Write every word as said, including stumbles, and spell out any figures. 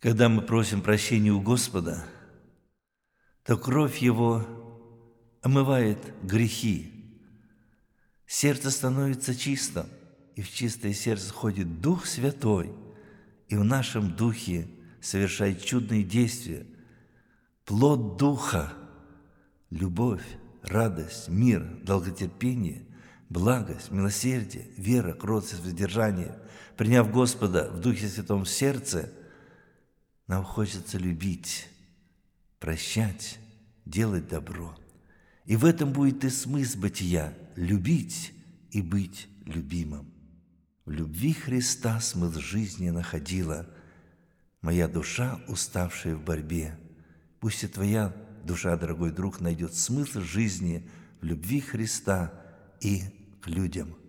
Когда мы просим прощения у Господа, то кровь Его омывает грехи. Сердце становится чистым, и в чистое сердце ходит Дух Святой, и в нашем Духе совершает чудные действия. Плод Духа – любовь, радость, мир, долготерпение, благость, милосердие, вера, кротость, воздержание. Приняв Господа в Духе Святом в сердце, нам хочется любить, прощать, делать добро. И в этом будет и смысл бытия – любить и быть любимым. В любви Христа смысл жизни находила моя душа, уставшая в борьбе. Пусть и твоя душа, дорогой друг, найдет смысл жизни в любви Христа и к людям.